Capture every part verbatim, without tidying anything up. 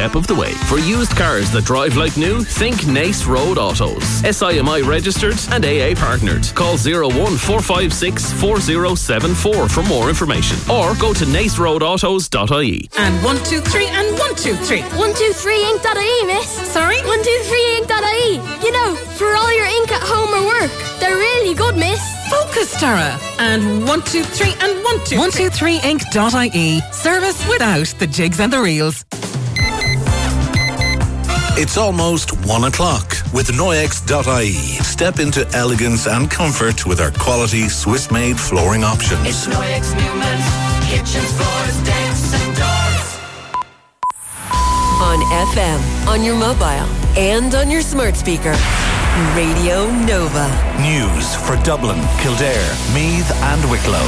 step of the way. For used cars that drive like new, think Nace Road Autos. S I M I registered and A A partnered. Call zero one four five six four zero seven four for more information, or go to nace road autos dot I E. And one two three and one two three. one two three ink dot I E, miss. Sorry? one two three ink dot I E. You know, for all your ink at home or work. They're really good, miss. Focus, Tara. And one two three and one two three. one two three ink dot I E. Service without the jigs and the reels. It's almost one o'clock with Noyex dot I E. Step into elegance and comfort with our quality Swiss-made flooring options. It's Noyex Newman's kitchens, floors, decks and doors. On F M, on your mobile, and on your smart speaker. Radio Nova. News for Dublin, Kildare, Meath and Wicklow.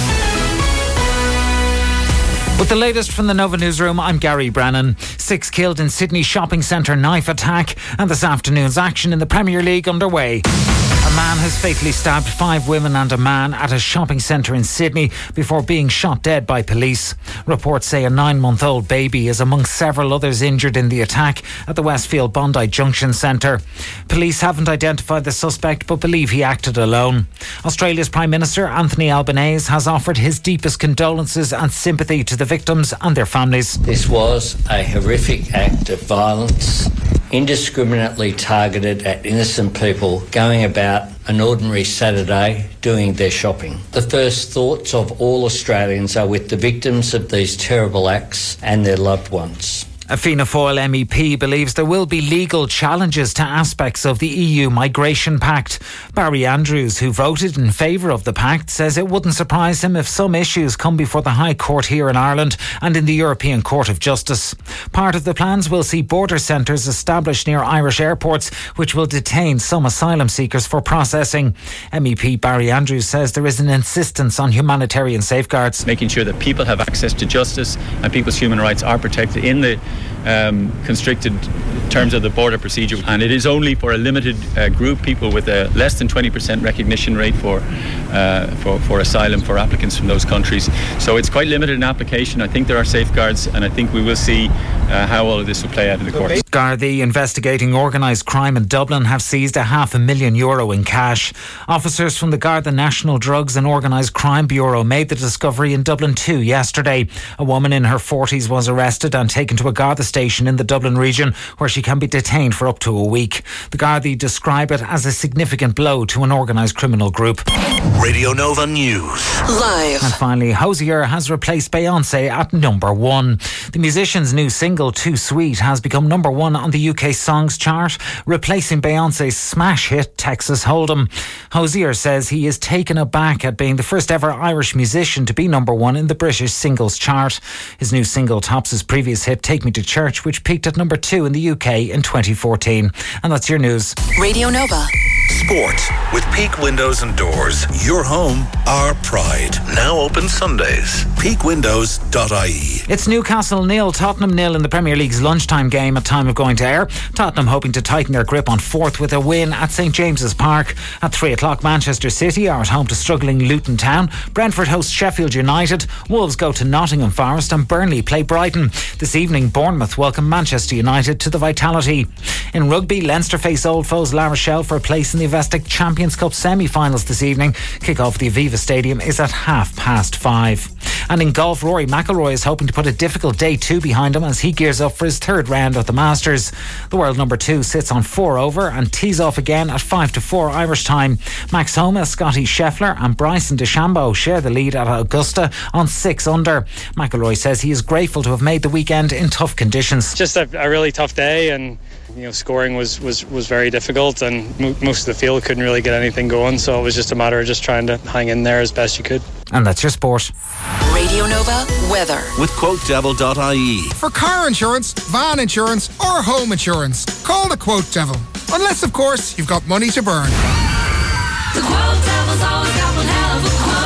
With the latest from the Nova Newsroom, I'm Gary Brennan. Six killed in Sydney shopping centre knife attack, and this afternoon's action in the Premier League underway. A man has fatally stabbed five women and a man at a shopping centre in Sydney before being shot dead by police. Reports say a nine-month-old baby is among several others injured in the attack at the Westfield Bondi Junction Centre. Police haven't identified the suspect but believe he acted alone. Australia's Prime Minister Anthony Albanese has offered his deepest condolences and sympathy to the victims and their families. This was a horrific act of violence, indiscriminately targeted at innocent people going about an ordinary Saturday doing their shopping. The first thoughts of all Australians are with the victims of these terrible acts and their loved ones. A Fianna Fáil M E P believes there will be legal challenges to aspects of the E U Migration Pact. Barry Andrews, who voted in favour of the pact, says it wouldn't surprise him if some issues come before the High Court here in Ireland and in the European Court of Justice. Part of the plans will see border centres established near Irish airports, which will detain some asylum seekers for processing. M E P Barry Andrews says there is an insistence on humanitarian safeguards. Making sure that people have access to justice and people's human rights are protected in the Um, constricted terms of the border procedure, and it is only for a limited uh, group, people with a less than twenty percent recognition rate for, uh, for for asylum for applicants from those countries. So it's quite limited in application. I think there are safeguards, and I think we will see uh, how all of this will play out in the courts. Gardaí investigating organised crime in Dublin have seized a half a million euro in cash. Officers from the Garda National Drugs and Organised Crime Bureau made the discovery in Dublin two yesterday. A woman in her forties was arrested and taken to a Garda station in the Dublin region, where she can be detained for up to a week. The Gardaí describe it as a significant blow to an organised criminal group. Radio Nova News. Live. And finally, Hozier has replaced Beyoncé at number one. The musician's new single, Too Sweet, has become number one on the U K Songs chart, replacing Beyoncé's smash hit Texas Hold'em. Hozier says he is taken aback at being the first ever Irish musician to be number one in the British singles chart. His new single tops his previous hit, Take Me to Church, which peaked at number two in the U K in twenty fourteen. And that's your news. Radio Nova. Sport with Peak Windows and Doors. Your home, our pride. Now open Sundays. peak windows dot I E. It's Newcastle nil, Tottenham nil in the Premier League's lunchtime game at time of going to air. Tottenham hoping to tighten their grip on fourth with a win at St James's Park. At three o'clock, Manchester City are at home to struggling Luton Town. Brentford host Sheffield United. Wolves go to Nottingham Forest and Burnley play Brighton. This evening, Bournemouth welcome Manchester United to the Vitality. In rugby, Leinster face old foes La Rochelle for a place in the Investec Champions Cup semi-finals this evening. Kick-off at the Aviva Stadium is at half past five. And in golf, Rory McIlroy is hoping to put a difficult day two behind him as he gears up for his third round of the Masters. The world number two sits on four over and tees off again at five to four Irish time. Max Homa, Scotty Scheffler and Bryson DeChambeau share the lead at Augusta on six under. McIlroy says he is grateful to have made the weekend in tough conditions. Just a, a really tough day, and you know, scoring was, was, was very difficult, and mo- most of the field couldn't really get anything going, so it was just a matter of just trying to hang in there as best you could. And that's your sport. Radio Nova weather With quote devil dot I E. For car insurance, van insurance or home insurance, call the Quote Devil. Unless, of course, you've got money to burn. The Quote Devil's always got one hell of a quote.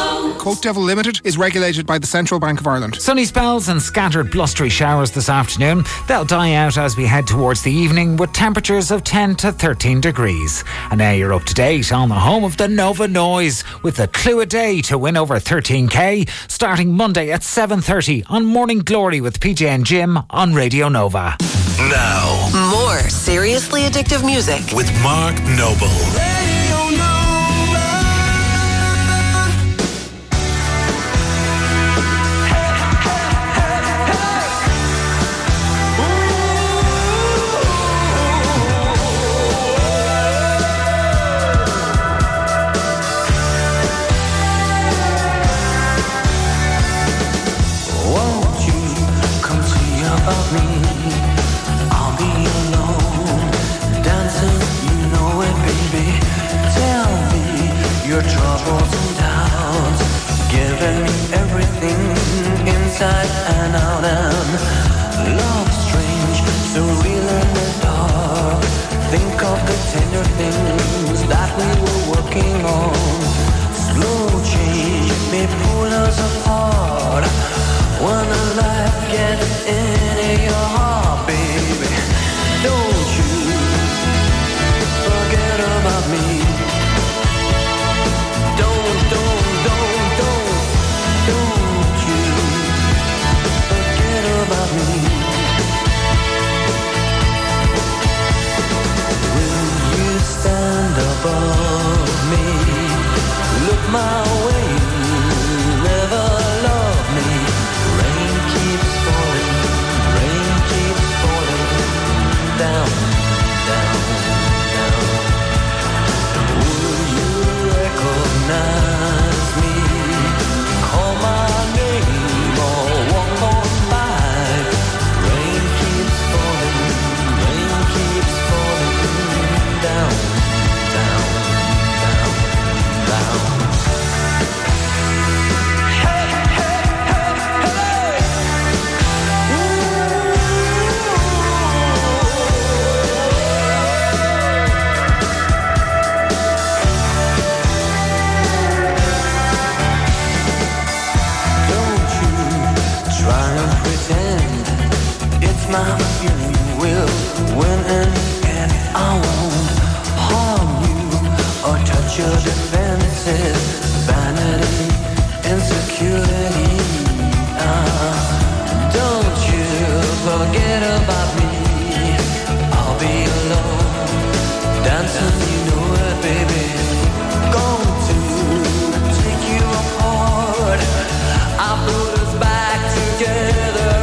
Quote Devil Limited is regulated by the Central Bank of Ireland. Sunny spells and scattered blustery showers this afternoon. They'll die out as we head towards the evening with temperatures of ten to thirteen degrees. And now you're up to date on the home of the Nova Noise with the clue a day to win over thirteen k starting Monday at seven thirty on Morning Glory with P J and Jim on Radio Nova. Now, more seriously addictive music with Mark Noble. Inside and out, and love strange, so real in the dark. Think of the tender things that we were working on. Slow change may pull us apart. When the life gets into your heart, baby, don't you forget about me. Don't, don't, don't, don't, don't about me. Will you stand above me? Look my way, never love me. Rain keeps falling, rain keeps falling down, down, down. Will you recognize me? Call my name or walk on. My feeling will win and I won't harm you or touch your defenses, vanity, insecurity. Uh, don't you forget about me. I'll be alone, dancing, you know it, baby. Going to take you apart. I put us back together.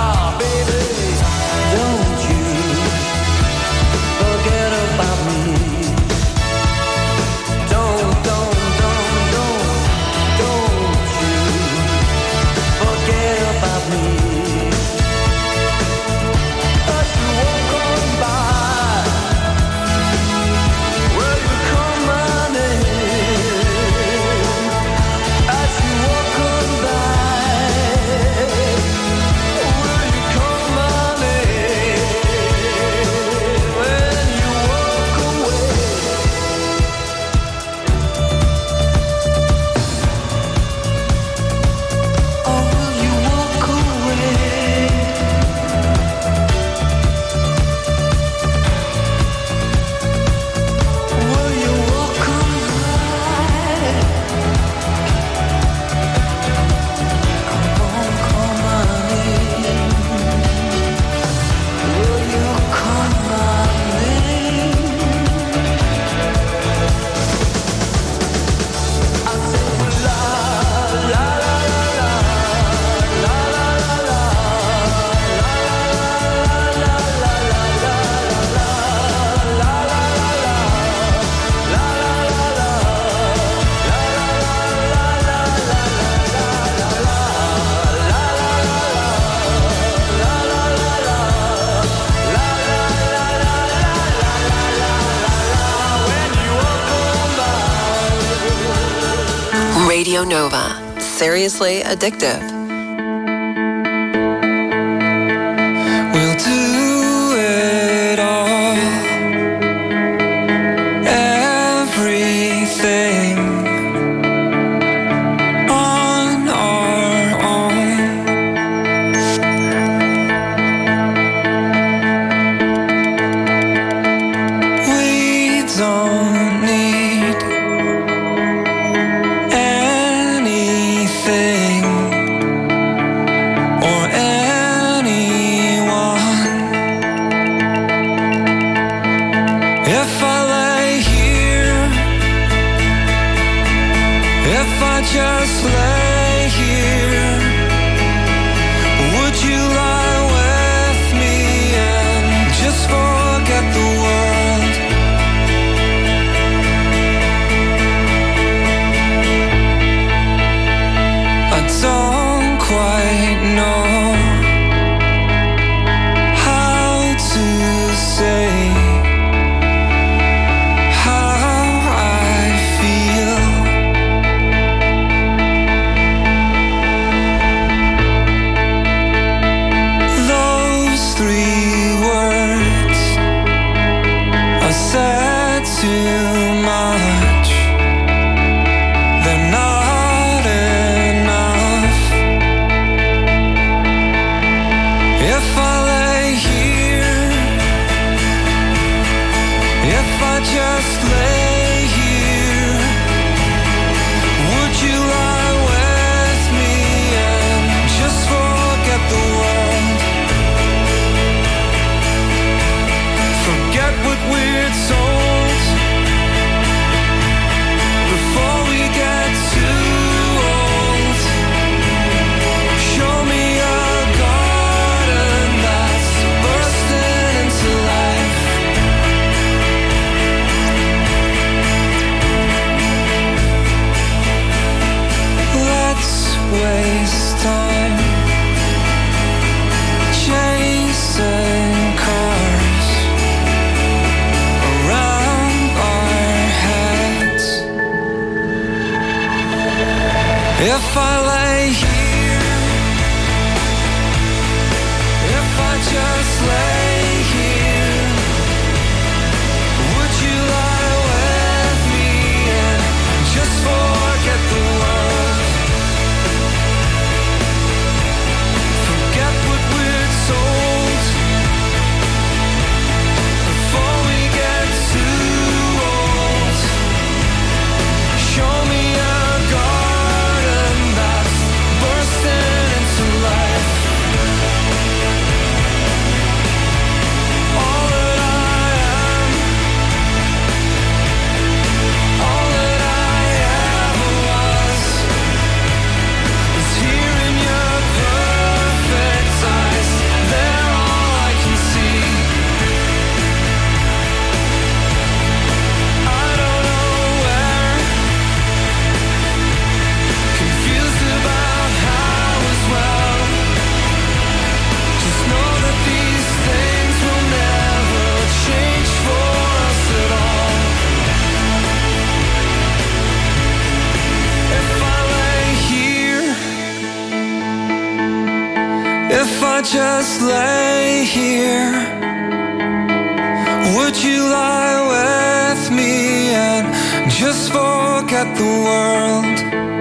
Radio Nova. Seriously addictive. We'll do it all. Everything. All too much. They're not enough. If I lay here, if I just lay here, would you lie with me and just forget the world? Forget what we're told before we get too old. Show me a garden that's bursting into life. Let's waste time chasing cars around our heads. If I lay here, if I just lay here, would you lie with me and just forget the world? Forget what we're told before we get too old. Show me a garden that's bursting into life. All that I am, all that I ever was, is here in your perfect eyes. They're all I can see. I don't know where, confused about how as well. Just know that these things will never change for us at all. If I lay here, if I just lay here, would you lie with me and just forget the world?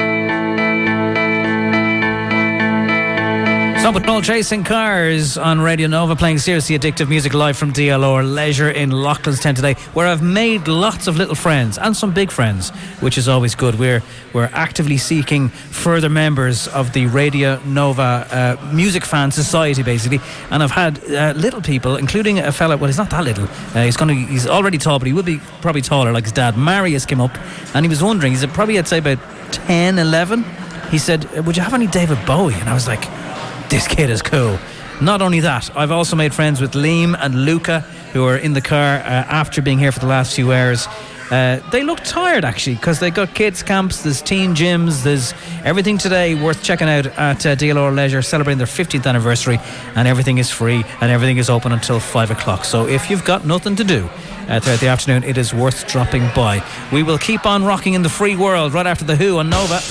Stop with Noel Chasing Cars on Radio Nova, playing seriously addictive music live from D L R Leisure in Loughlinstown today, where I've made lots of little friends and some big friends, which is always good. We're we're actively seeking further members of the Radio Nova uh, Music Fan Society, basically. And I've had uh, little people, including a fella. Well, he's not that little. Uh, he's going to. He's already tall, but he will be probably taller, like his dad. Marius came up, and he was wondering. He's probably, I'd say, about ten, eleven. He said, "Would you have any David Bowie?" And I was like, this kid is cool. Not only that, I've also made friends with Liam and Luca, who are in the car uh, after being here for the last few hours. Uh, they look tired, actually, because they got kids camps, there's teen gyms, there's everything today worth checking out at uh, D L R Leisure, celebrating their fiftieth anniversary, and everything is free and everything is open until five o'clock. So if you've got nothing to do uh, throughout the afternoon, it is worth dropping by. We will keep on rocking in the free world right after The Who on Nova.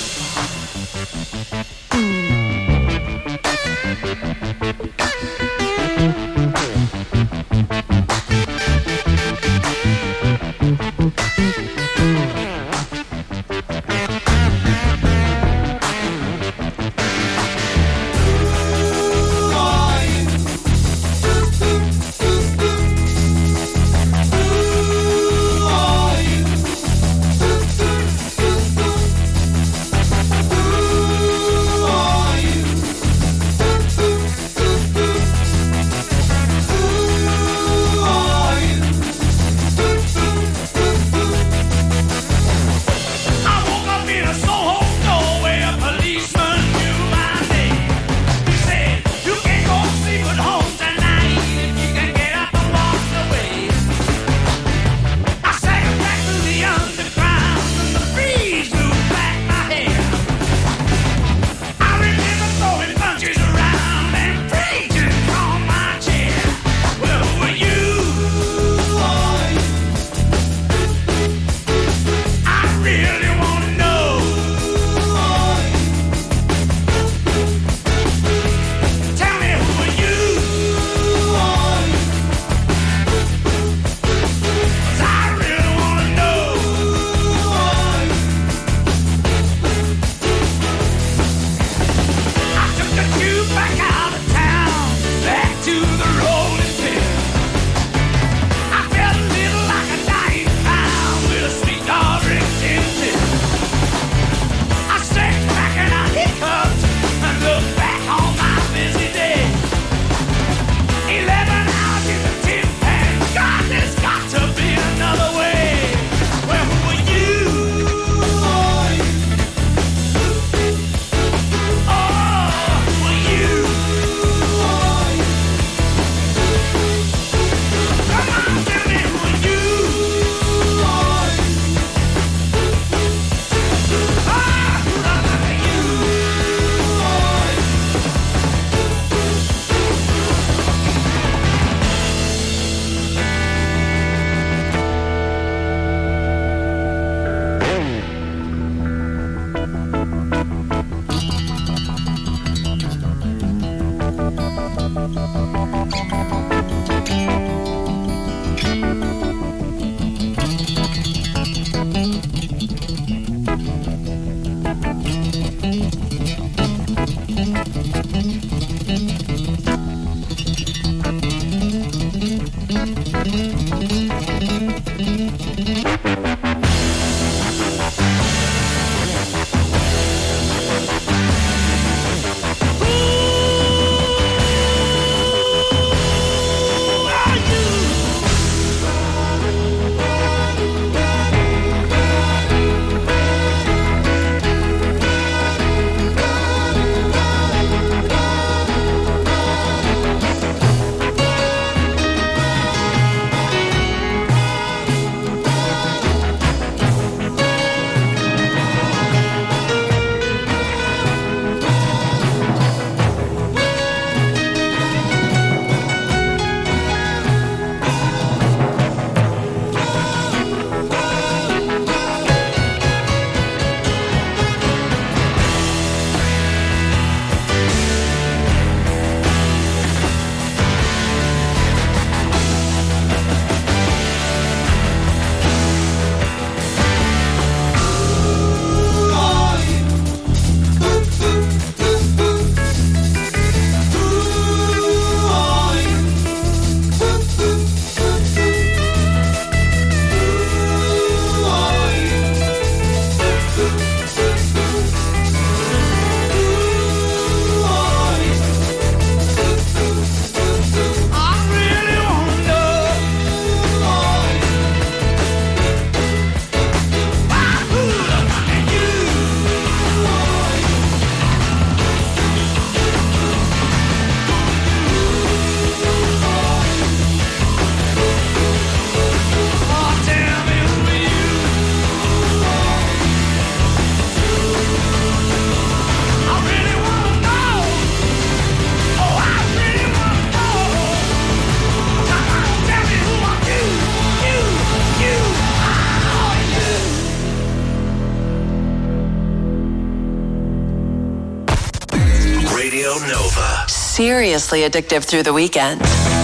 seriously addictive through the weekend.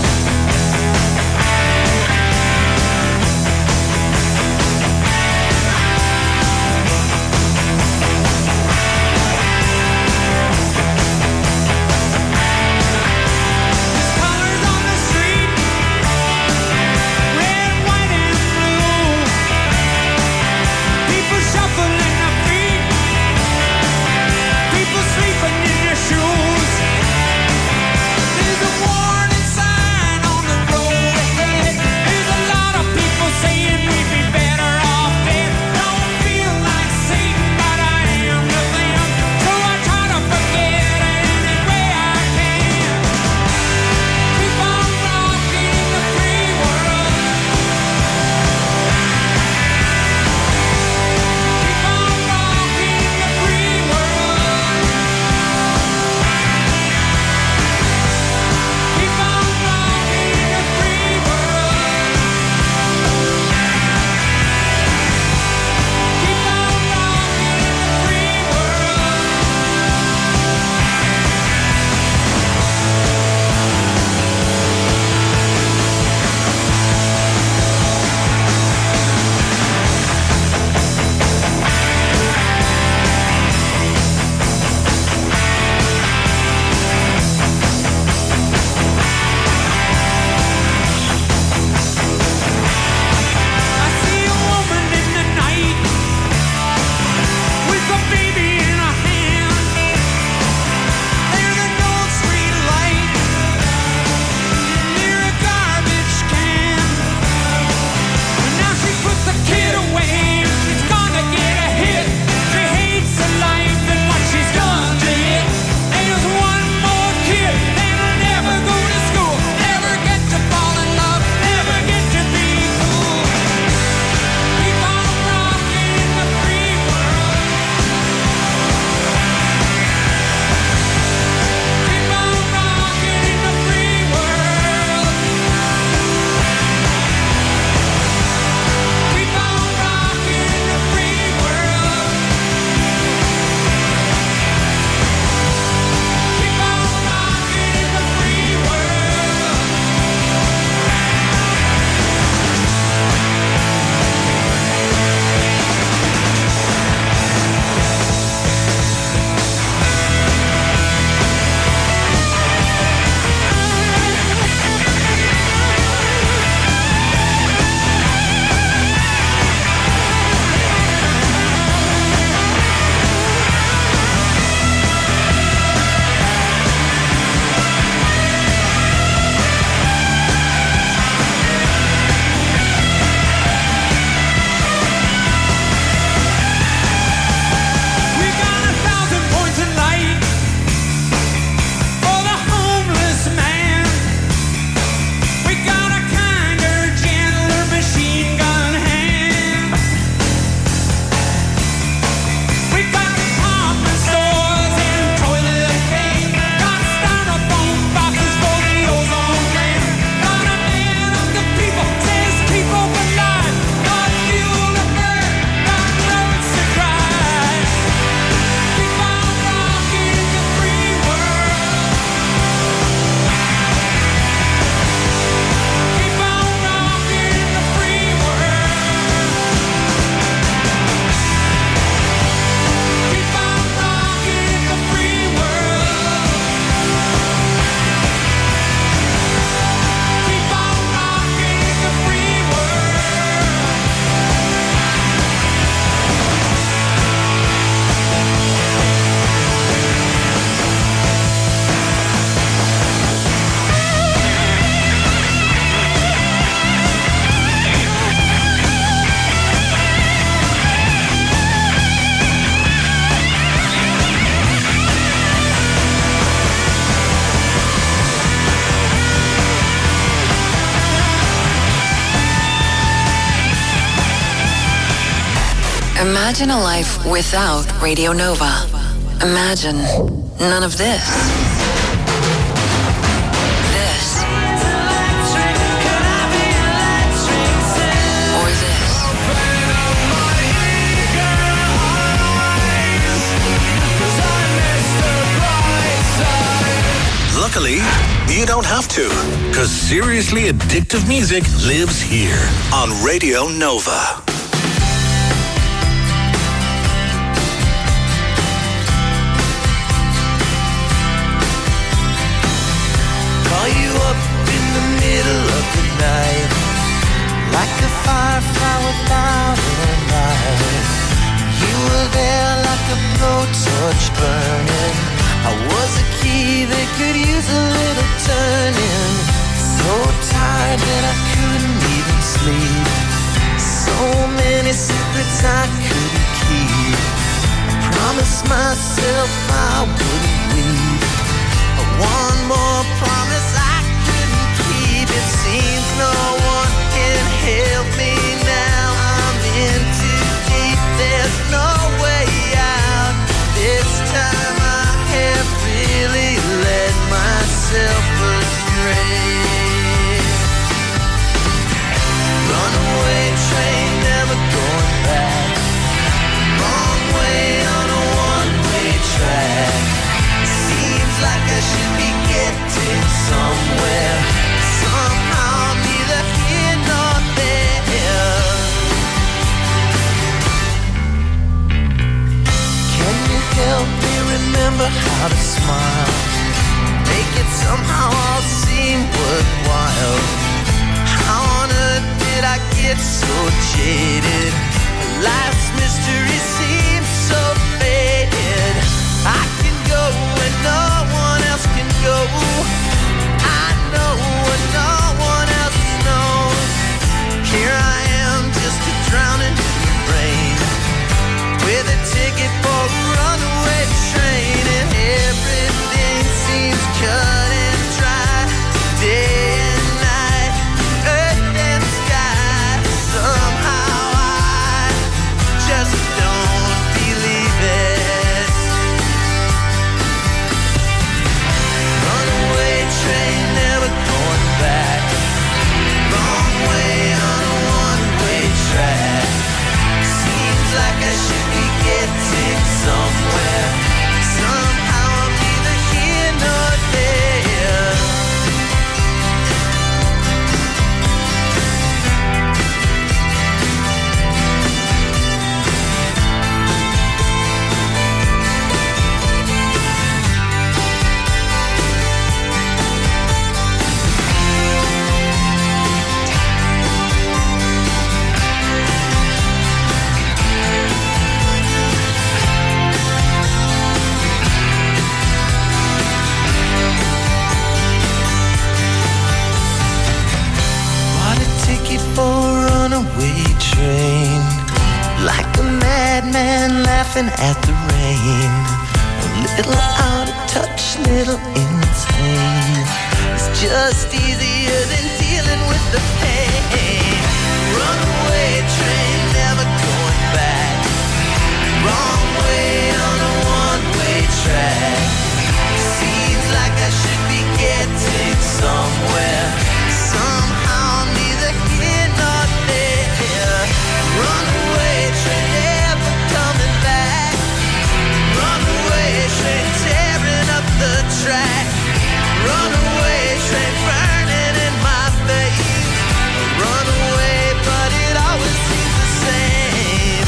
Imagine a life without Radio Nova. Imagine none of this. This. Or this. Luckily, don't have to, because seriously addictive music lives here on Radio Nova. Call you up in the middle of the night, like a firefly without a light. You were there like a blowtorch burning. I was a key that could use a little turning. So tired that I couldn't even sleep. So many secrets I couldn't keep. I promised myself I wouldn't weep. But one more promise I couldn't keep. It seems no one can help me now. I'm in too deep, there's no way out. This time I have really led myself astray. Runaway train, never going back. Wrong way on a one-way track. Seems like I should be getting somewhere. Somehow I'm neither here nor there. Can you help me remember how to smile? Make it somehow all seem worthwhile. How on earth did I get so jaded? Life's mystery seems so faded. I can go where no one else can go. I know what no one else knows. Here I am, just a drowning in the rain, with a ticket for a runaway train, and everything seems cut and dry. Day and night, earth and sky. Somehow I just don't believe it. Runaway train, never going back. Wrong way on a one-way track. Seems like I should be getting somewhere. Somehow I'm neither here nor there. Bought a ticket for a runaway train, like a madman laughing at the rain. A little out of touch, little insane. It's just easier than dealing with the pain. Runaway train, never going back. Wrong way on a one-way track. Seems like I should be getting somewhere. Somehow I'm neither here nor there. Runaway train, never coming back. Runaway train, tearing up the track. Runaway train, burning in my veins. Runaway, but it always seems the same.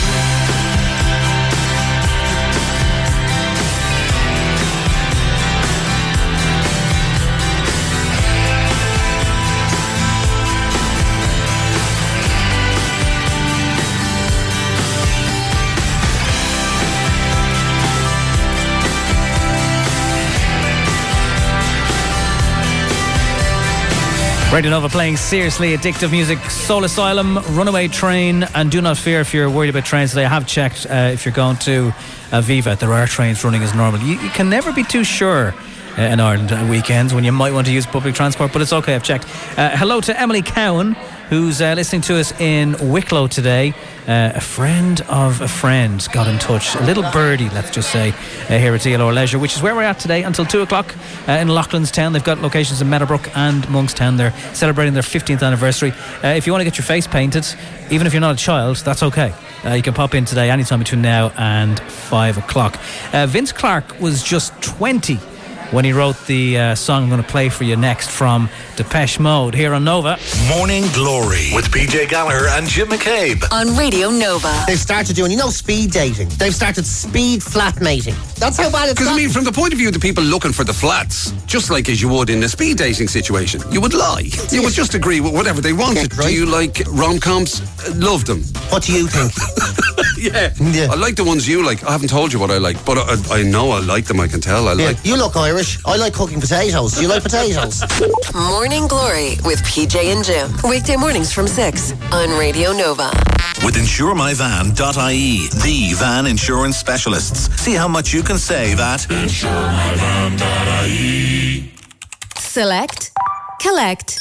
Radio Nova playing seriously addictive music. Soul Asylum, Runaway Train, and do not fear if you're worried about trains today. I have checked uh, if you're going to Aviva, there are trains running as normal. You, you can never be too sure uh, in Ireland at weekends when you might want to use public transport, but it's okay, I've checked. Uh, hello to Emily Cowan, who's uh, listening to us in Wicklow today. Uh, a friend of a friend got in touch, a little birdie, let's just say, uh, here at D L R Leisure, which is where we're at today until two o'clock uh, in Loughlinstown. They've got locations in Meadowbrook and Monkstown. They're celebrating their fifteenth anniversary. Uh, if you want to get your face painted, even if you're not a child, that's okay. Uh, you can pop in today anytime between now and five o'clock. Uh, Vince Clarke was just twenty when he wrote the uh, song I'm going to play for you next from Depeche Mode here on Nova. Morning Glory with P J Gallagher and Jim McCabe On Radio Nova. They've started doing, you know, speed dating. They've started speed flat mating. That's how bad it's Because, I got. mean, from the point of view of the people looking for the flats, just like as you would in a speed dating situation, you would lie. You would just agree with whatever they wanted. Yeah, right. Do you like rom-coms? Uh, Love them. What do you think? yeah. Yeah. I like the ones you like. I haven't told you what I like, but I, I know I like them. I can tell I Yeah, like. you look Irish. I like cooking potatoes. Do you like potatoes? Morning Glory with P J and Jim. Weekday mornings from six on Radio Nova. with insure my van dot I E, the van insurance specialists. See how much you can save at insure my van dot I E. Select, collect,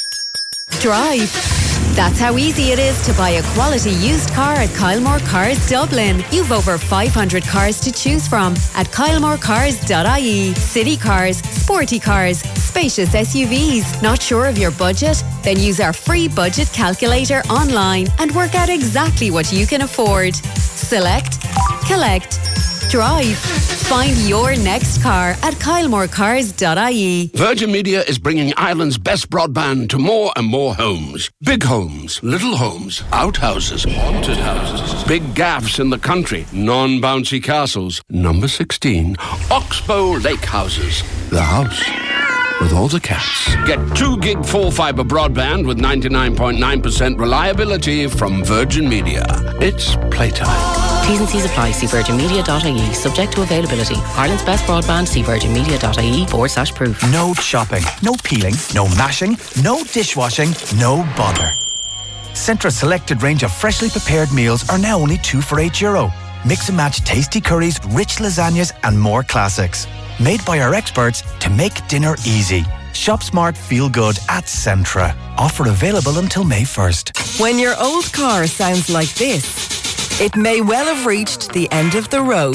drive. That's how easy it is to buy a quality used car at Kylemore Cars Dublin. You've over five hundred cars to choose from at kylemore cars dot I E. City cars, sporty cars, spacious S U Vs. Not sure of your budget? Then use our free budget calculator online and work out exactly what you can afford. Select, collect, drive. Find your next car at kylemore cars dot I E. Virgin Media is bringing Ireland's best broadband to more and more homes. Big homes, little homes, outhouses, haunted houses, big gaffs in the country, non-bouncy castles. Number sixteen, Oxbow Lake Houses. The house with all the cats. Get two gig full fibre broadband with ninety-nine point nine percent reliability from Virgin Media. It's playtime. T's and C's apply. See virgin media dot I E. Subject to availability. Ireland's best broadband. See virgin media dot I E forward slash proof. No chopping, no peeling, no mashing, no dishwashing, no bother. Centra's selected range of freshly prepared meals are now only two for eight euro. Mix and match tasty curries, rich lasagnas and more classics. Made by our experts to make dinner easy. Shop smart, feel good at Centra. Offer available until May first. When your old car sounds like this, it may well have reached the end of the road.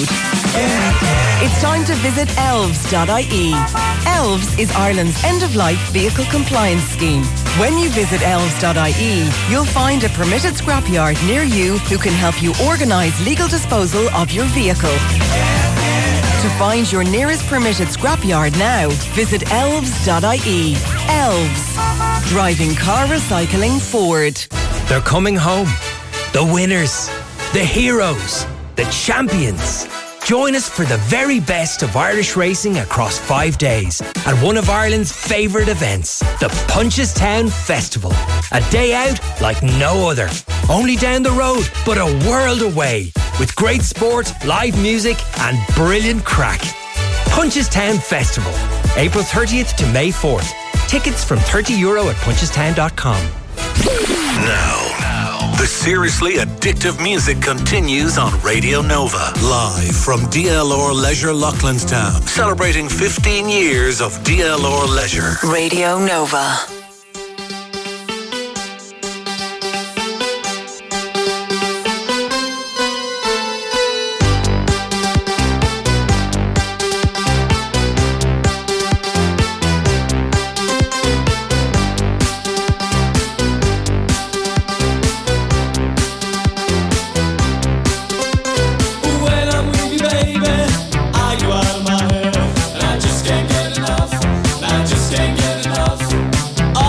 It's time to visit elves dot I E. Elves is Ireland's end-of-life vehicle compliance scheme. When you visit elves dot I E, you'll find a permitted scrapyard near you who can help you organise legal disposal of your vehicle. To find your nearest permitted scrapyard now, visit elves dot I E. Elves. Driving car recycling forward. They're coming home. The winners. The heroes. The champions. Join us for the very best of Irish racing across five days at one of Ireland's favourite events, the Punchestown Festival. A day out like no other. Only down the road, but a world away. With great sport, live music and brilliant crack. Punchestown Festival. April thirtieth to May fourth. Tickets from thirty euro at punchestown dot com. Now, the seriously addictive music continues on Radio Nova. Live from D L R Leisure Loughlinstown. Celebrating fifteen years of D L R Leisure. Radio Nova. I just can't get enough.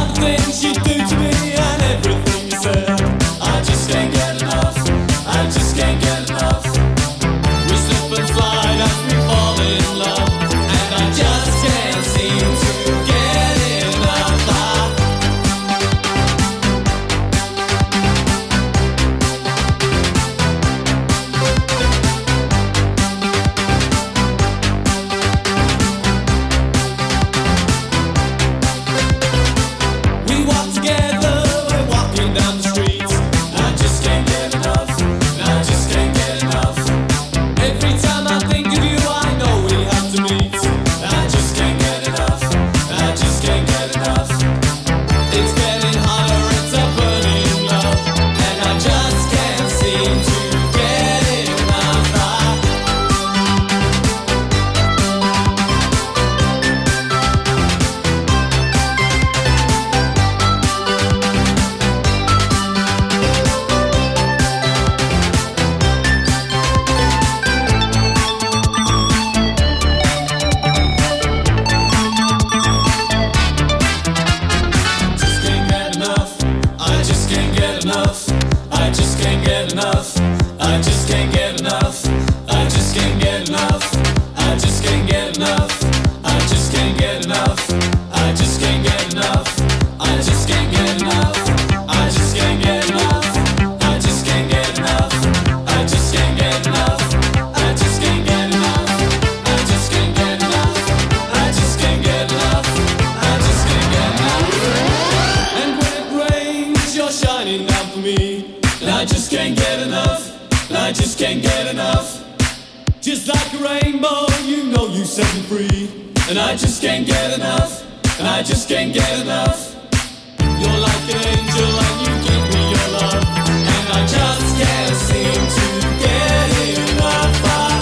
I just can't get enough. I just can't get enough. I just can't get enough. I just can't get enough. I just can't get enough. I just can't get enough. I just can't get enough. I just can't get enough. I just can't get enough. I just can't get enough. I just can't get enough. I just can't get enough. I just can't get enough. I just can't get enough. I just can't get enough. And when it rains, you're shining down for me. And I just can't get enough. And I just can't get enough. Just like a rainbow, you know you set me free. And I just can't get enough. And I just can't get enough. You're like an angel and you give me your love. And I just can't seem to get enough.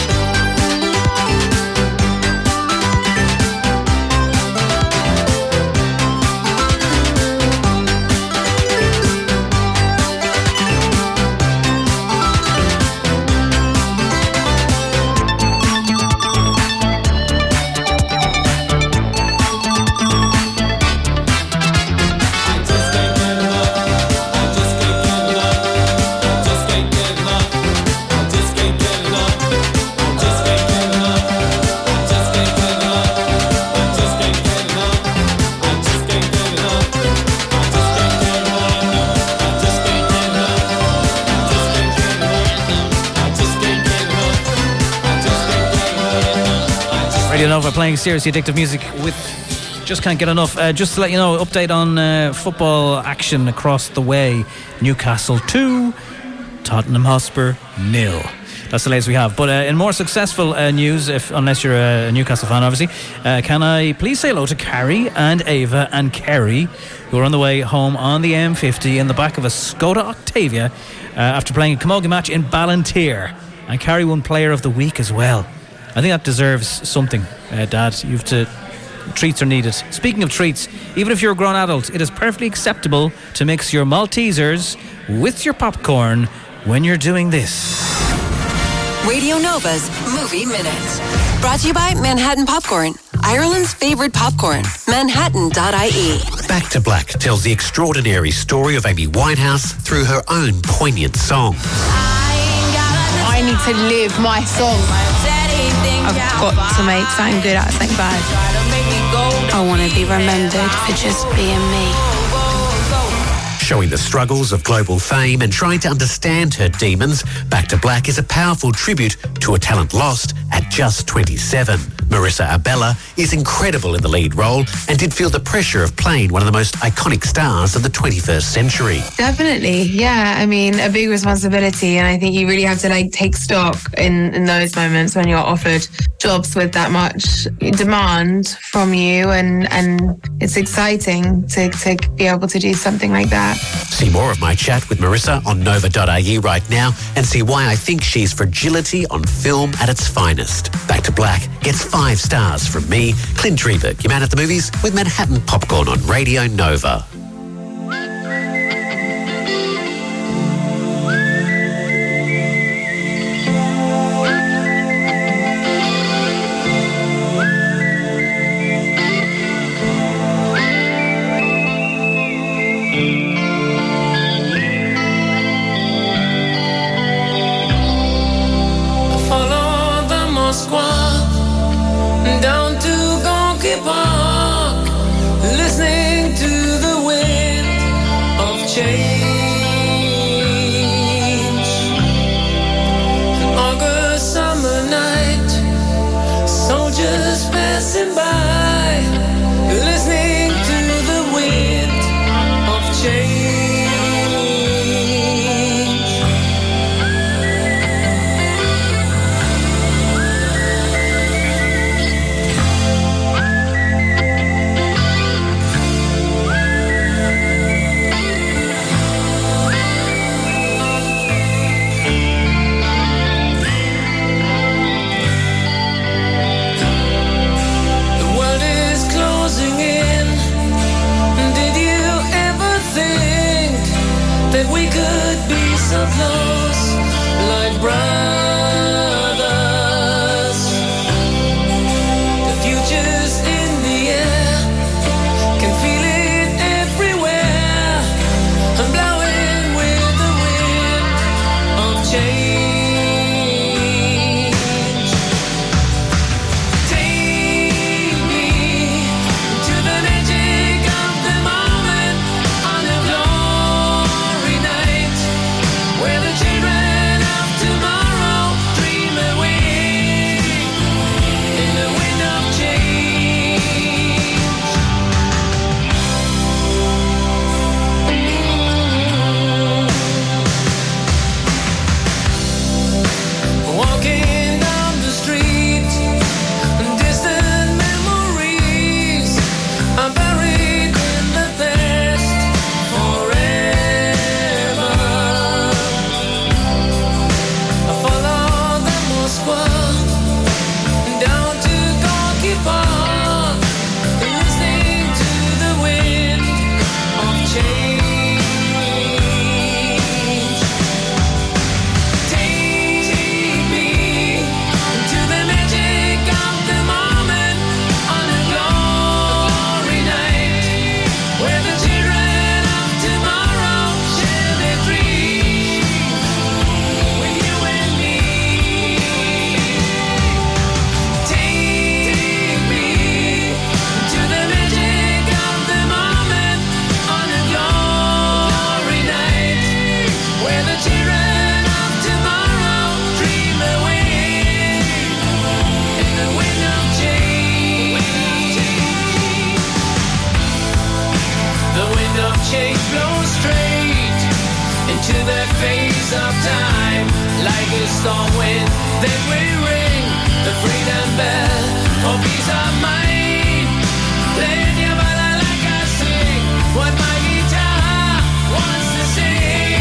Radio Nova playing seriously addictive music with Just Can't Get Enough. Uh, just to let you know, update on uh, football action across the way. Newcastle two, Tottenham Hotspur nil. That's the latest we have. But uh, in more successful uh, news, if unless you're a Newcastle fan, obviously, uh, can I please say hello to Carrie and Ava and Kerry, who are on the way home on the M fifty in the back of a Skoda Octavia uh, after playing a camogie match in Ballantyre. And Carrie won Player of the Week as well. I think that deserves something, uh, Dad. You have to... Treats are needed. Speaking of treats, even if you're a grown adult, it is perfectly acceptable to mix your Maltesers with your popcorn when you're doing this. Radio Nova's Movie Minute. Brought to you by Manhattan Popcorn, Ireland's favourite popcorn. Manhattan dot I E. Back to Black tells the extraordinary story of Amy Winehouse through her own poignant song. I need to live my song. I've got to make something good out of something bad. I want to be remembered for just being me. Showing the struggles of global fame and trying to understand her demons, Back to Black is a powerful tribute to a talent lost at just twenty-seven. Marissa Abella is incredible in the lead role and did feel the pressure of playing one of the most iconic stars of the twenty-first century. Definitely, yeah. I mean, a big responsibility, and I think you really have to like take stock in, in those moments when you're offered jobs with that much demand from you, and and it's exciting to, to be able to do something like that. See more of my chat with Marissa on nova dot I E right now and see why I think she's fragility on film at its finest. Back to Black gets five stars from me, Clint Treberg, your man at the movies with Manhattan Popcorn on Radio Nova. Down to Gonky Park, listening to the wind of change. An August summer night, soldiers passing by, listening to the wind of change. So close, like brothers. The future's in the air, can feel it everywhere. I'm blowing into the face of time. Like a storm wind, then we ring the freedom bell for peace of mind. Playing your ballad like I sing what my guitar wants to sing.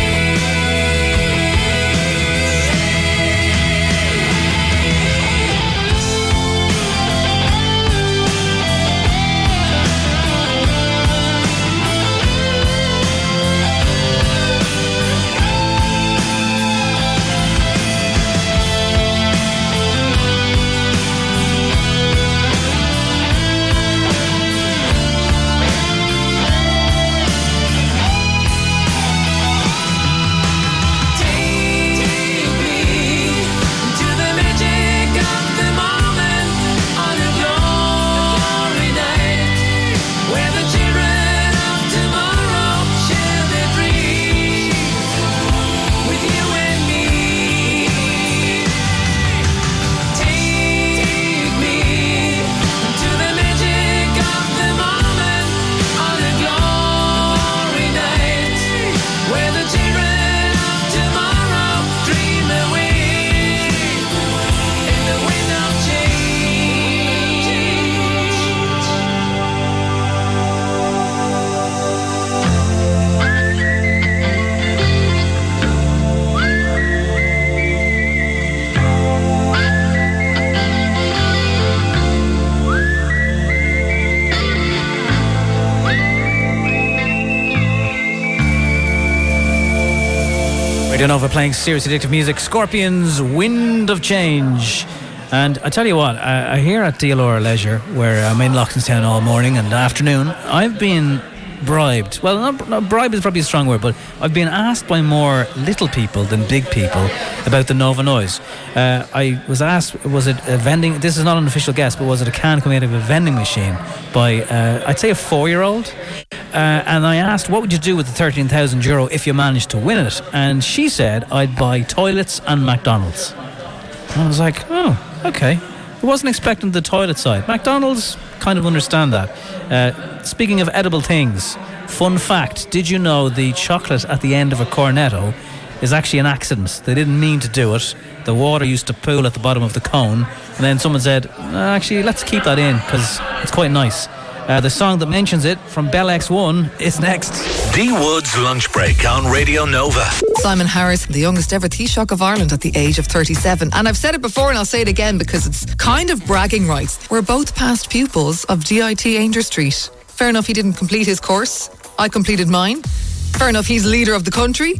Radio Nova playing serious addictive music. Scorpions, Wind of Change. And I tell you what, I, I hear at D L R Leisure, where I'm in Loughlinstown all morning and afternoon, I've been bribed. Well, not, not bribe is probably a strong word, but I've been asked by more little people than big people about the Nova Noise. Uh, I was asked, was it a vending, this is not an official guess, but was it a can coming out of a vending machine by, uh, I'd say a four-year-old? Uh, and I asked, what would you do with the thirteen thousand euro if you managed to win it? And she said, I'd buy toilets and McDonald's. And I was like, oh, okay. I wasn't expecting the toilet side. McDonald's, kind of understand that. Uh, speaking of edible things, fun fact, did you know the chocolate at the end of a cornetto is actually an accident? They didn't mean to do it. The water used to pool at the bottom of the cone, and then someone said, actually, let's keep that in because it's quite nice. Uh, the song that mentions it from Bell X one is next. D Wood's Lunch Break on Radio Nova. Simon Harris, the youngest ever Taoiseach of Ireland at the age of thirty-seven. And I've said it before and I'll say it again because it's kind of bragging rights. We're both past pupils of G I T Ainger Street. Fair enough, he didn't complete his course. I completed mine. Fair enough, he's leader of the country.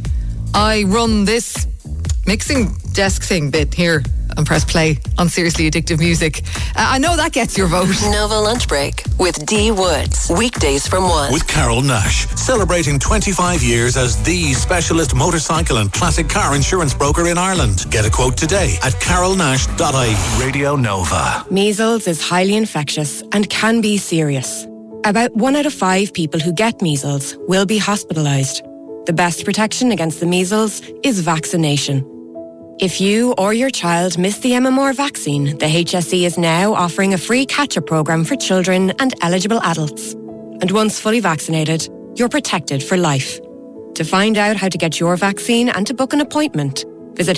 I run this mixing desk thing bit here and press play on Seriously Addictive Music. Uh, I know that gets your vote. Nova Lunch Break with D Woods. Weekdays from one. With Carol Nash, celebrating twenty-five years as the specialist motorcycle and classic car insurance broker in Ireland. Get a quote today at carol nash dot I E. Radio Nova. Measles is highly infectious and can be serious. About one out of five people who get measles will be hospitalised. The best protection against the measles is vaccination. If you or your child missed the M M R vaccine, the H S E is now offering a free catch-up programme for children and eligible adults. And once fully vaccinated, you're protected for life. To find out how to get your vaccine and to book an appointment, visit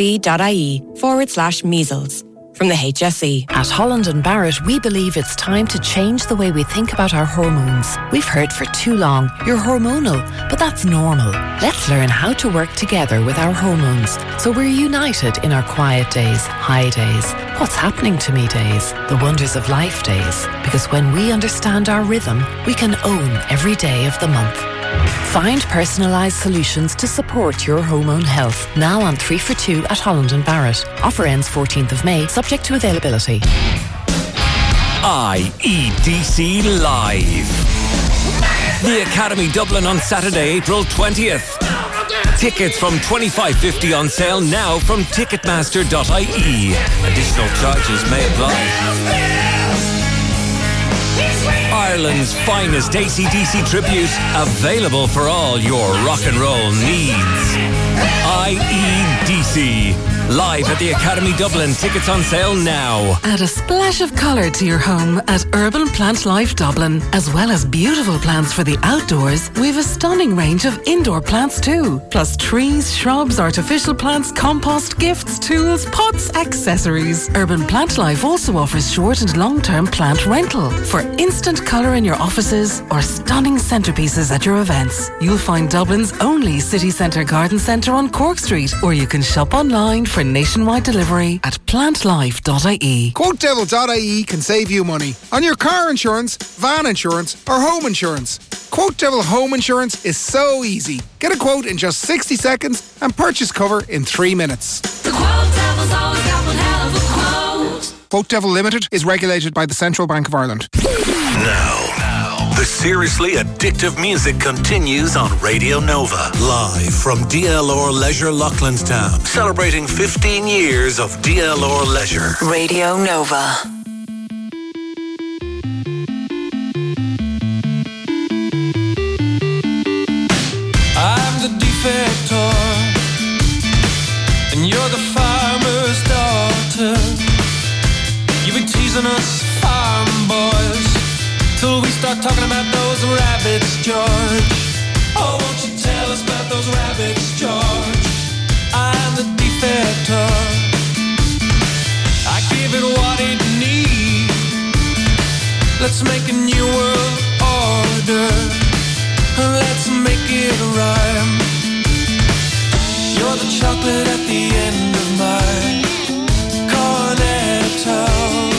hse.ie forward slash measles. From the H S E. At Holland and Barrett, we believe it's time to change the way we think about our hormones. We've heard for too long, you're hormonal, but that's normal. Let's learn how to work together with our hormones so we're united in our quiet days, high days, what's happening to me days, the wonders of life days. Because when we understand our rhythm, we can own every day of the month. Find personalised solutions to support your hormone health. Now on three for two at Holland and Barrett. Offer ends fourteenth of May, subject to availability. I E D C Live. The Academy Dublin on Saturday, April twentieth. Tickets from twenty-five fifty on sale now from ticketmaster dot I E. Additional charges may apply. Ireland's finest A C D C tribute, available for all your rock and roll needs. I E D C. live at the Academy Dublin. Tickets on sale now. Add a splash of colour to your home at Urban Plant Life Dublin. As well as beautiful plants for the outdoors, we have a stunning range of indoor plants too. Plus trees, shrubs, artificial plants, compost, gifts, tools, pots, accessories. Urban Plant Life also offers short and long-term plant rental for instant colour in your offices or stunning centrepieces at your events. You'll find Dublin's only city centre garden centre on Cork Street, or you can shop online for nationwide delivery at plant life dot I E. quote devil dot I E can save you money on your car insurance, van insurance or home insurance. Quote Devil Home Insurance is so easy. Get a quote in just sixty seconds and purchase cover in three minutes. The Quote Devil's always got one hell of a quote. Quote Devil Limited is regulated by the Central Bank of Ireland. Now, the seriously addictive music continues on Radio Nova. Live from D L R Leisure Loughlinstown. Celebrating fifteen years of D L R Leisure. Radio Nova. I'm the defector, and you're the farmer's daughter. You've been teasing us farm boys till we start talking about those rabbits, George. Oh, won't you tell us about those rabbits, George? I'm the defector. I give it what it needs. Let's make a new world order. Let's make it rhyme. You're the chocolate at the end of my cornetto.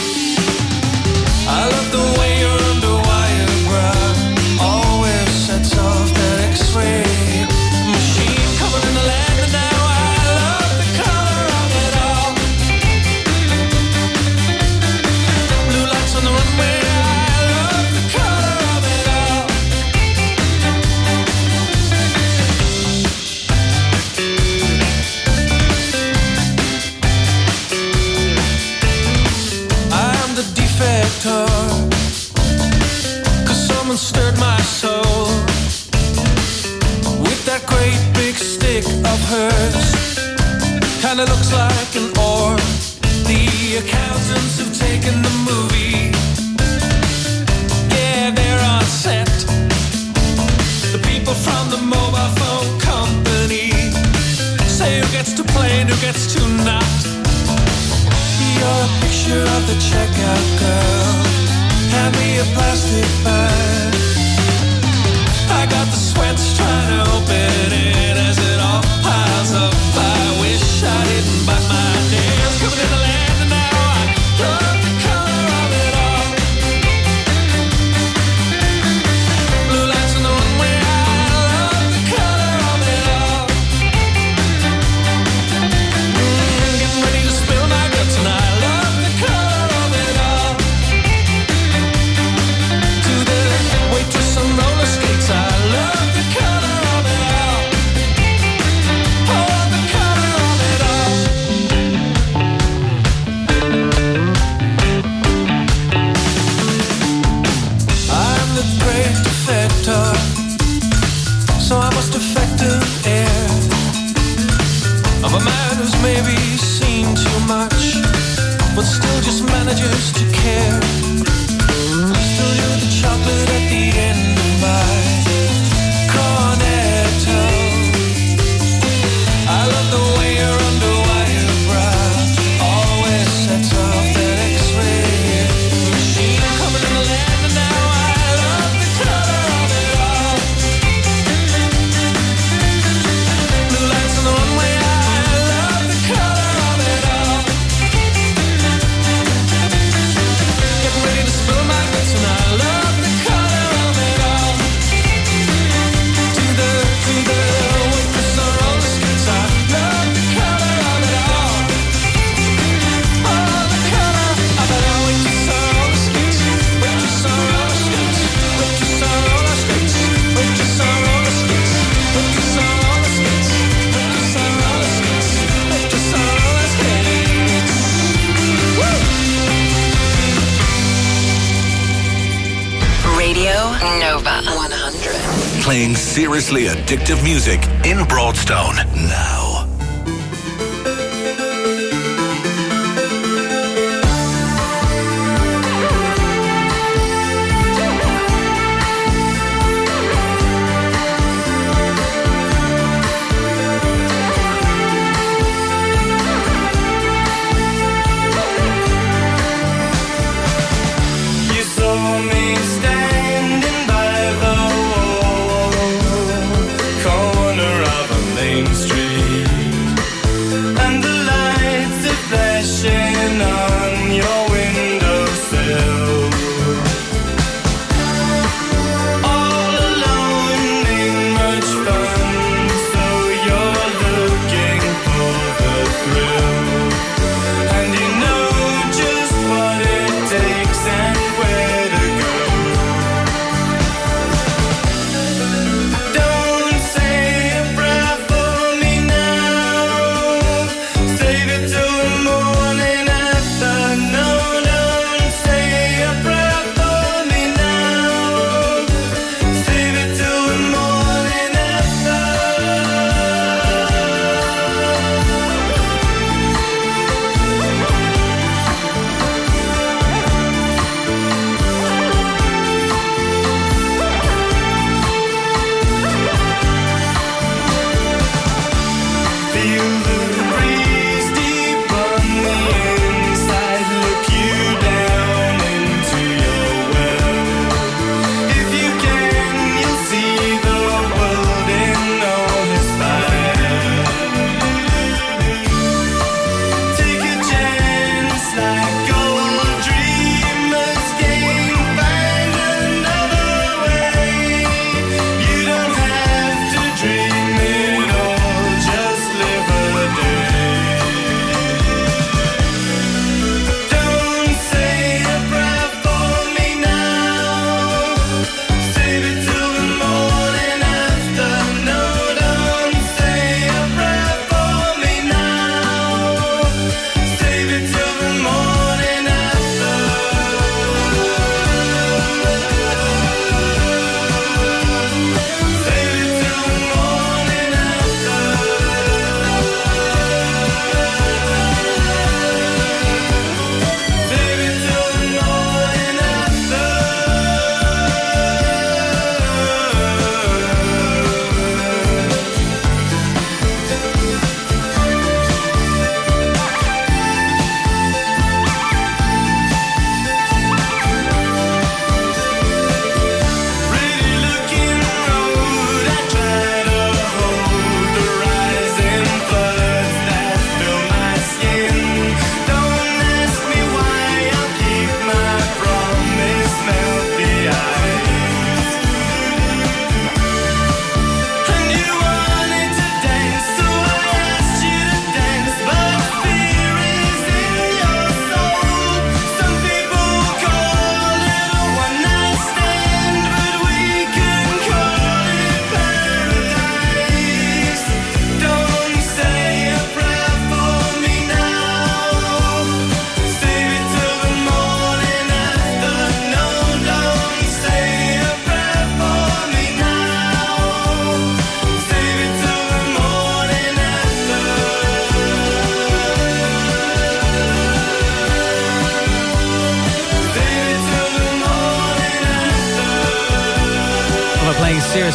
I love the way your underwire brow always sets off that X-ray machine coming in the land, and now I love the color of it all. Blue lights on the runway, I love the color of it all. I'm the defector, 'cause someone stirred my soul with that great big stick of hers. Kinda looks like an orb. The accountants have taken the movie. Yeah, they're on set. The people from the mobile phone company say who gets to play and who gets to not. You're a picture of the checkout girl. Hand me a plastic bag. I got the sweats trying to open it as it all piles up. I wish I didn't bite my nails coming in the land, and now I love the color of it all. Blue lights on the runway, I love the color of it all. Mm, getting ready to spill my guts, and I love the color of it all. To the waitress on roller skates, I love the color of it all. Oh, the color of it all. I'm the great defector, so I must affect an air of a man who's maybe seen too much, but still just manages to care. Still you're the chocolate at the end of my cornetto. I love the way your underwire brow always sets off that X-ray machine coming in the land, and now I love the color of it all. Blue lights on the runway, I love the color of it all. Getting ready to spill my guts, and I love the color of it all. To the, to the waitress on roller skates, I love the color of it all. Oh, the color of it all. Waitress on roller skates, waitress on roller skates, waitress on roller skates, waitress on roller skates, waitress on roller skates, waitress on roller skates, waitress on roller skates. Woo! Radio Nova one hundred. Playing seriously addictive music in Broadstone now.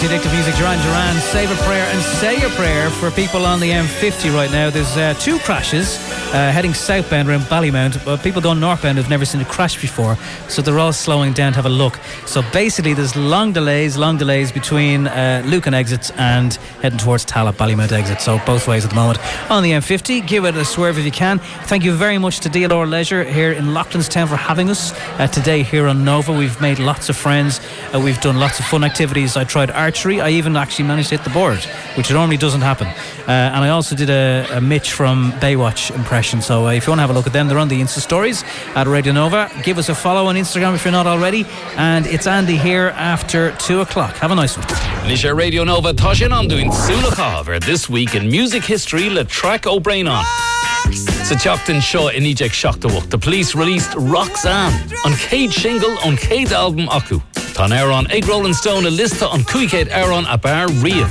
Seriously Addictive Music, Duran Duran, Save a Prayer and Say a Prayer for people on the M fifty right now. There's uh, two crashes uh, heading southbound around Ballymount, but people going northbound have never seen a crash before, so they're all slowing down to have a look. So basically there's long delays, long delays between uh, Lucan exits and heading towards Tala, Ballymount exit, so both ways at the moment on the M fifty. Give it a swerve if you can. Thank you very much to D L R Leisure here in Loughlinstown for having us uh, today here on Nova. We've made lots of friends, uh, we've done lots of fun activities. I tried archery. I even actually managed to hit the board, which normally doesn't happen. Uh, and I also did a, a Mitch from Baywatch impression. So uh, if you want to have a look at them, they're on the Insta stories at Radio Nova. Give us a follow on Instagram if you're not already. And it's Andy here after two o'clock. Have a nice one. Nisha Radio Nova Tashin on doing Sula this week in music history. Le Track O'Brien on. Sa teachtain seo in Ejek Seachtaíocht, the police released Roxanne on Cade shingle on Cade album Aku. Tá Aaron ag Rolling Stone a lista on Cuicade Aaron a bar Riamh.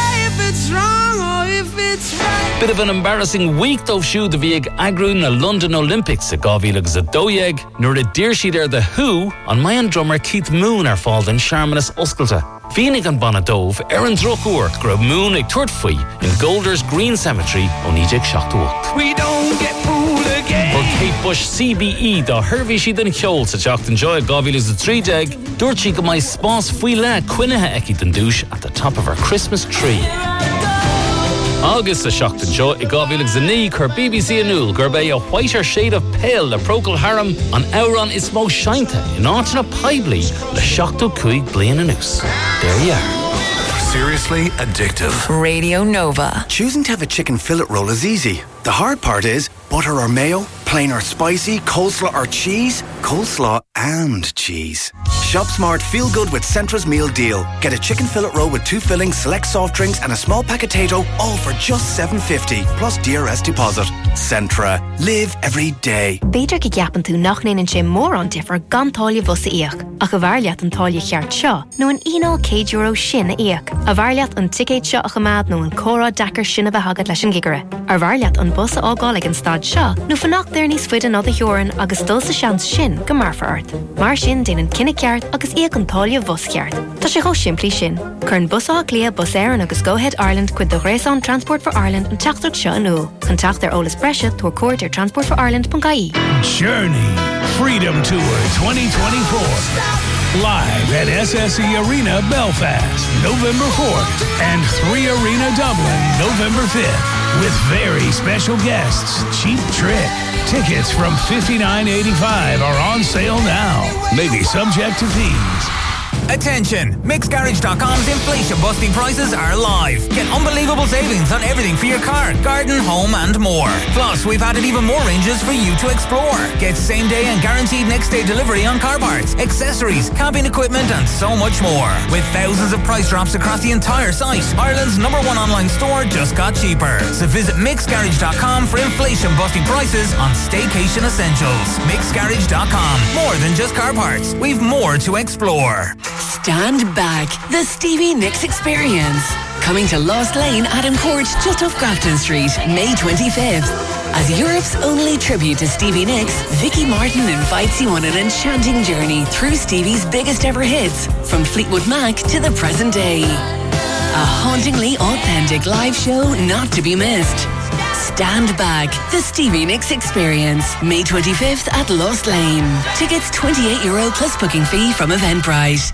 Bit of an embarrassing week though siú de bhí ag agrú na London Olympics a gábhíle agus a dóiag nuair a dtír siad ar The Who on mayan drummer Keith Moon ar fáil den Seamus Oscailta. Bhínig an banna dómh ar an drochúr gur Moon ag tuairt faoi in Golders Green Cemetery on Ejek Seachtaíocht. We don't get fooled again. For Kate Bush C B E dá hirmhí siad an cheol sa teachtain seo a gábhíle a trídeag dúirt si go mbeidh spás faoi le cuinithe aici den dúis at the top of her Christmas tree. Agus a seachtain seo i gábhíle zaní chur B B C anúil gur bé a whiter shade of pale le Procol Harum an Auron is mó shainte in áit na Pibli le seachtó cuig blian anús. There you are. Seriously addictive. Radio Nova. Choosing to have a chicken fillet roll is easy. The hard part is butter or mayo, plain or spicy, coleslaw or cheese, coleslaw and cheese. Shop smart, feel good with Centra's meal deal. Get a chicken fillet roll with two fillings, select soft drinks and a small potato, all for just seven fifty plus D R S deposit. Centra. Live every day. Beidir go gapan tú nachnain an sin mór an differ gan táille vosa íoc, a go bhairleat an táille cheart seo, nó an inál cé euro sin a íoc. A bhairleat an ticket seo a chamad nó an córa dachar sin a bheith hagad leis an gigare. A bhairleat an busa ágálig an stad seo, nó fanach there níos fuid an oda hioran agus dul sa seans sin go mar for ort. Mar sin din an cinenne ceart agus íoc an táille vos ceart. Tá sé go siimplí sin. Chur an busa á clia bus éireann agus Go Ahead Ireland cuid do Gréasán Transport for Ireland an teachtarach seo anúil. Contact their Ola's Brescia to court or transport for Ireland dot I E. Journey Freedom Tour twenty twenty-four. Live at S S E Arena Belfast, November fourth, and three Arena Dublin, November fifth, with very special guests, Cheap Trick. Tickets from fifty-nine eighty-five are on sale now. May be subject to fees. Attention! Mix Garage dot com's inflation busting prices are live. Get unbelievable savings on everything for your car, garden, home and more. Plus, we've added even more ranges for you to explore. Get same day and guaranteed next day delivery on car parts, accessories, camping equipment and so much more. With thousands of price drops across the entire site, Ireland's number one online store just got cheaper. So visit Mix Garage dot com for inflation busting prices on staycation essentials. Mix Garage dot com. More than just car parts. We've more to explore. Stand Back, the Stevie Nicks Experience. Coming to Lost Lane, Adam Court, just off Grafton Street, May twenty-fifth. As Europe's only tribute to Stevie Nicks, Vicky Martin invites you on an enchanting journey through Stevie's biggest ever hits, from Fleetwood Mac to the present day. A hauntingly authentic live show not to be missed. Stand Back, the Stevie Nicks Experience, May twenty-fifth at Lost Lane. Tickets twenty-eight euro plus booking fee from Eventbrite.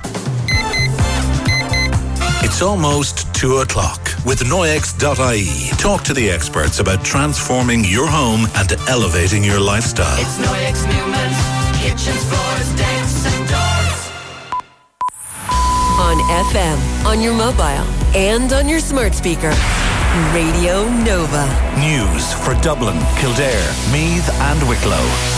It's almost two o'clock with Noyex dot I E. Talk to the experts about transforming your home and elevating your lifestyle. It's Noyex Newman's kitchens, floors, decks and doors. On F M, on your mobile, and on your smart speaker. Radio Nova. News for Dublin, Kildare, Meath and Wicklow.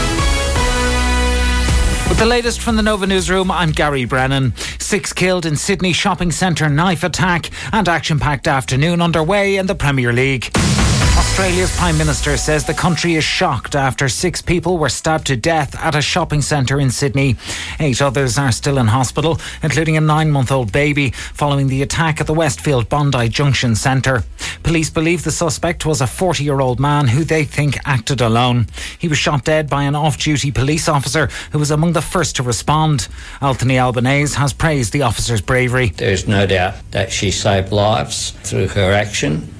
With the latest from the Nova Newsroom, I'm Gary Brennan. Six killed in Sydney shopping centre knife attack and action-packed afternoon underway in the Premier League. Australia's Prime Minister says the country is shocked after six people were stabbed to death at a shopping centre in Sydney. Eight others are still in hospital, including a nine-month-old baby, following the attack at the Westfield Bondi Junction Centre. Police believe the suspect was a forty-year-old man who they think acted alone. He was shot dead by an off-duty police officer who was among the first to respond. Anthony Albanese has praised the officer's bravery. There's no doubt that she saved lives through her action.